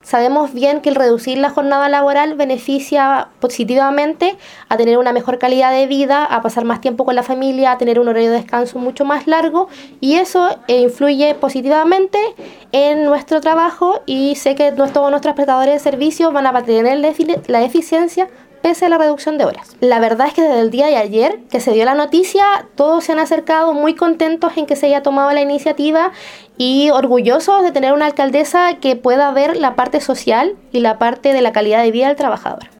sabemos bien que el reducir la jornada laboral beneficia positivamente a tener una mejor calidad de vida, a pasar más tiempo con la familia, a tener un horario de descanso mucho más largo, y eso influye positivamente en nuestro trabajo, y sé que todos nuestros prestadores de servicios van a mantener la eficiencia pese a la reducción de horas. La verdad es que desde el día de ayer que se dio la noticia, todos se han acercado muy contentos en que se haya tomado la iniciativa y orgullosos de tener una alcaldesa que pueda ver la parte social y la parte de la calidad de vida del trabajador.